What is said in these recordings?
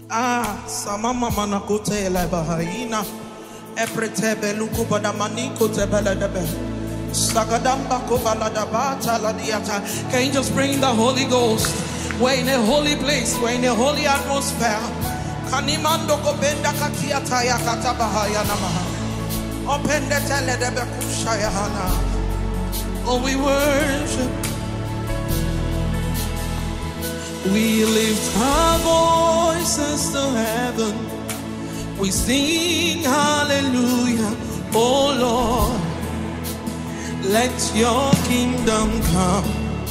Sama mama na kote la bahaina. Epretebe lukuba da maniko tebele debe. Sagadamba kovala da bata la diata. Can you just bring the Holy Ghost? We're in a holy place. We're in a holy atmosphere. Kanimando kobenda katiata ya katabahaya namaha. Opende tele debe kushaya hana. Oh, we worship. We lift our voices to heaven. We sing hallelujah, oh Lord. Let your kingdom come.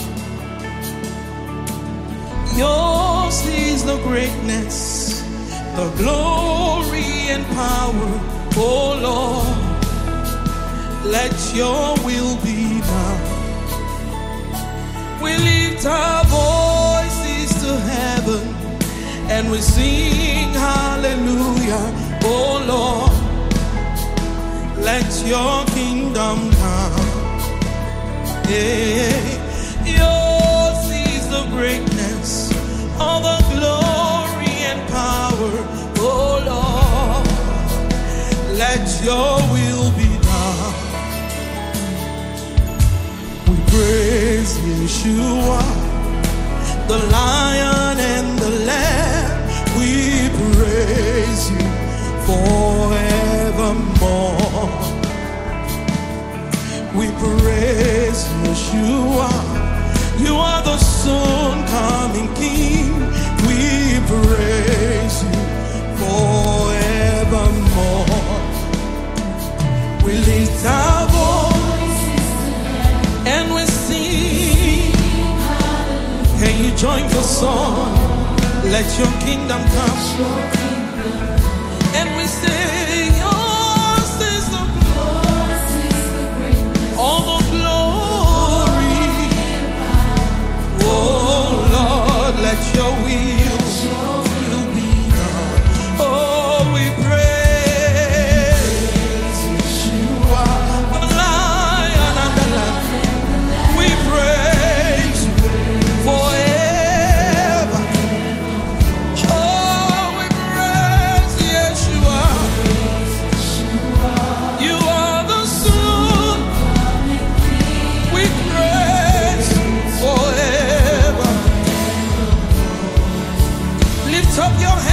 Yours is the greatness, the glory and power, oh Lord. Let your will be done. We lift our voices to heaven and we sing hallelujah, oh Lord. Let your kingdom come. Yeah. Yours is the greatness, all the glory and power, oh Lord. Let your will be done. We praise Yeshua, the Lion and the Lamb. We praise you forevermore. We praise Yeshua. You are the soon coming King. We praise you forevermore. We lift our voices and we sing. Can you join the song? Let your kingdom come. And we say, yours is the glory, all the glory. Oh Lord, let your will be done. Oh, we praise Yeshua, the Lion and the Lamb. We praise you forever. Oh, we praise Yeshua. You are the Son. We praise forever. Lift up your hands.